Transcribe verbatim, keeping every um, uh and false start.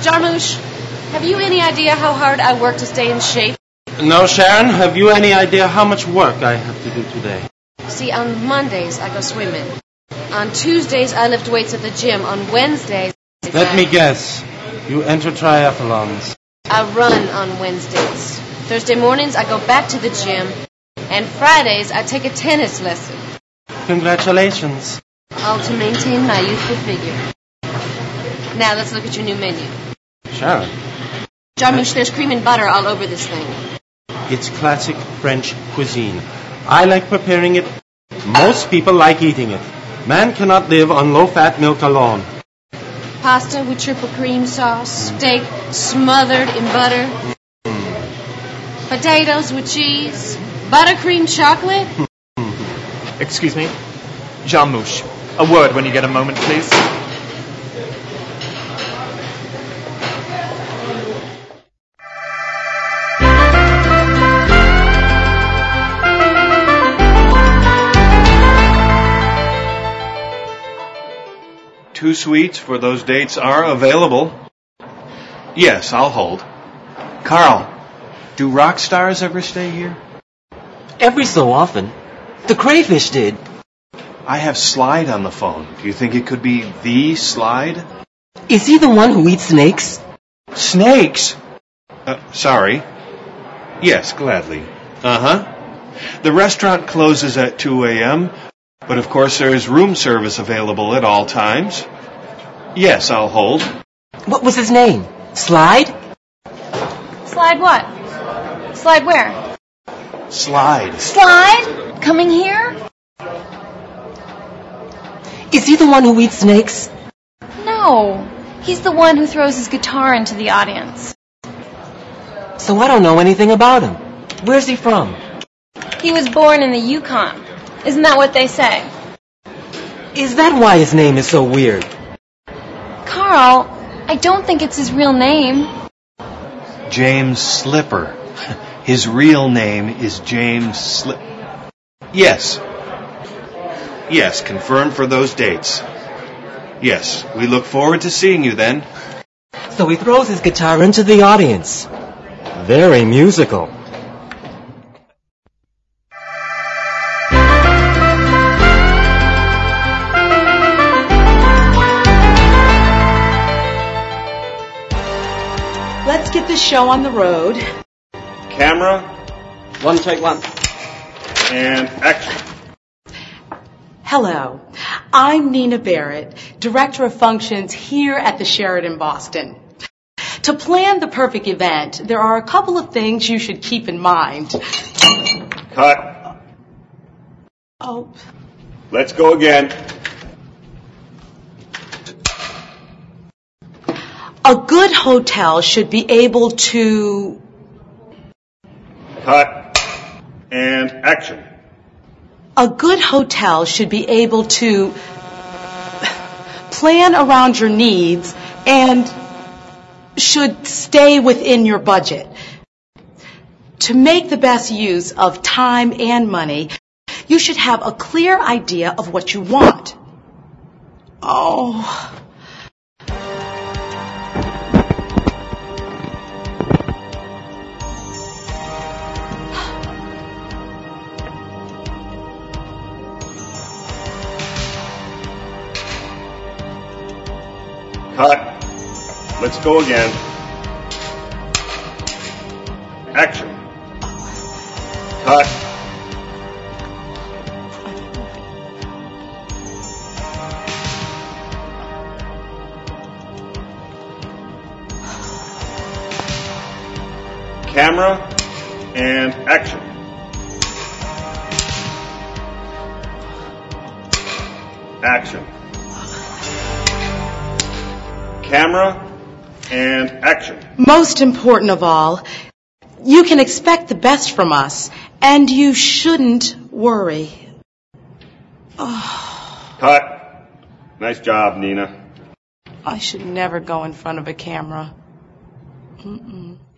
Jarmusch, have you any idea how hard I work to stay in shape? No, Sharon. Have you any idea how much work I have to do today? See, on Mondays I go swimming. On Tuesdays I lift weights at the gym. On Wednesdays... Let I... me guess. You enter triathlons. I run on Wednesdays. Thursday mornings I go back to the gym. And Fridays I take a tennis lesson. Congratulations. All to maintain my youthful figure. Now let's look at your new menu. Sharon. Jarmusch, there's cream and butter all over this thing. It's classic French cuisine. I like preparing it. Most people like eating it. Man cannot live on low-fat milk alone. Pasta with triple cream sauce. Steak smothered in butter. Mm. Potatoes with cheese. Buttercream chocolate. Excuse me? Jarmusch, a word when you get a moment, please. Two suites for those dates are available. Yes, I'll hold. Carl, do rock stars ever stay here? Every so often. The Crayfish did. I have Slide on the phone. Do you think it could be the Slide? Is he the one who eats snakes? Snakes? Uh, sorry. Yes, gladly. Uh-huh. The restaurant closes at two a.m., but of course there is room service available at all times. Yes, I'll hold. What was his name? Slide? Slide what? Slide where? Slide. Slide? Coming here? Is he the one who eats snakes? No. He's the one who throws his guitar into the audience. So I don't know anything about him. Where's he from? He was born in the Yukon. Isn't that what they say? Is that why his name is so weird? Carl, I don't think it's his real name. James Slipper. His real name is James Slip... Yes. Yes, confirmed for those dates. Yes, we look forward to seeing you then. So he throws his guitar into the audience. Very musical. Let's get this show on the road. Camera. One take one. And action. Hello, I'm Nina Barrett, Director of Functions here at the Sheraton Boston. To plan the perfect event, there are a couple of things you should keep in mind. Cut. Oh. Let's go again. A good hotel should be able to... Cut. And action. A good hotel should be able to plan around your needs and should stay within your budget. To make the best use of time and money, you should have a clear idea of what you want. Oh... Cut. Let's go again. Action. Cut. Camera and action. Action. Camera and action. Most important of all, you can expect the best from us, and you shouldn't worry. Oh. Cut. Nice job, Nina. I should never go in front of a camera. Mm-mm.